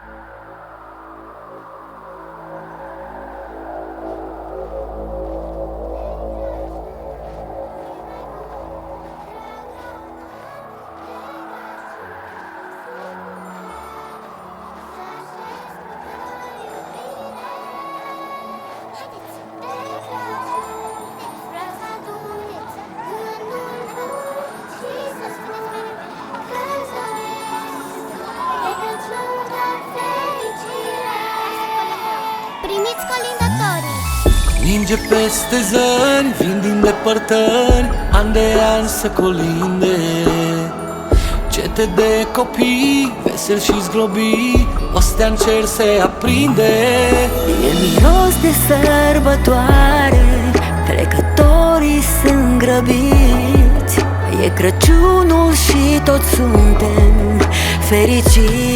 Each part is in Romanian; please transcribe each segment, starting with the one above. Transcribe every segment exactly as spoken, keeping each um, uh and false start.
Primiți colindătorii. Ninge peste zări, vin din depărtări, an de an să colinde. Cete de copii, vesel și zglobi, o stea în cer se aprinde. E miros de sărbătoare, trecătorii sunt grăbiți. E Crăciunul și toți suntem fericiți.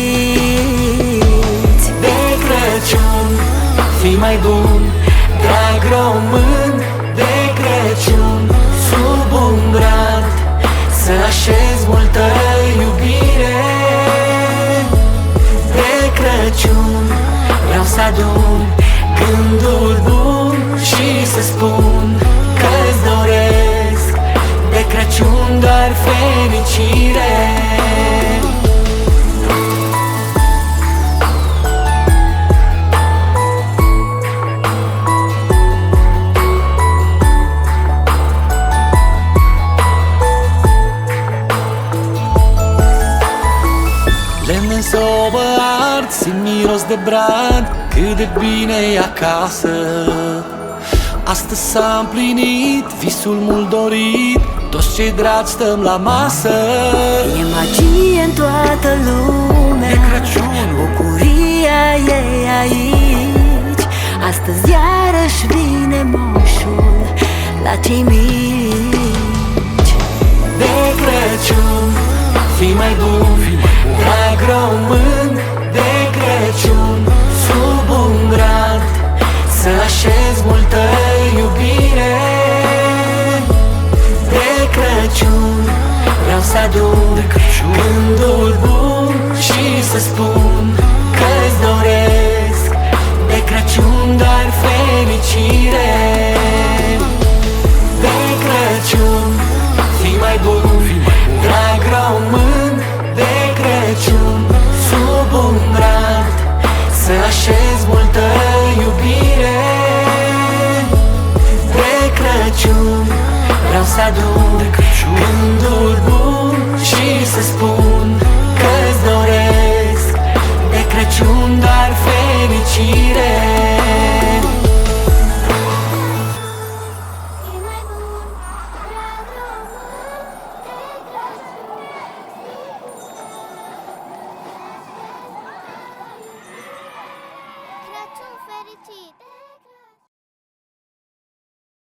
De Crăciun, fii mai bun, drag român. De Crăciun, sub un brad, să așezi multă iubire. De Crăciun, vreau să adun gânduri bun și să spun că-ți doresc de Crăciun doar fericire. Lemne în sobă ard, simt miros de brad, cât de bine e acasă. Astăzi s-a împlinit visul mult dorit, toți cei dragi stăm la masă. E magie în toată lumea, E Crăciun, bucuria e aici. Astăzi iarăși vine moșul la cei mici. de Crăciun, fii mai bun, drag român. De Crăciun, sub un brad, să așezi multă iubire. De Crăciun, vreau să adun gânduri bun și să spun că-ți doresc de Crăciun doar fericire. De Crăciun, fii mai bun, drag român. De Crăciun, sub un brad, să așezi multă iubire. De Crăciun, vreau să adun gânduri bun și să spun că-ți doresc de Crăciun doar fericire.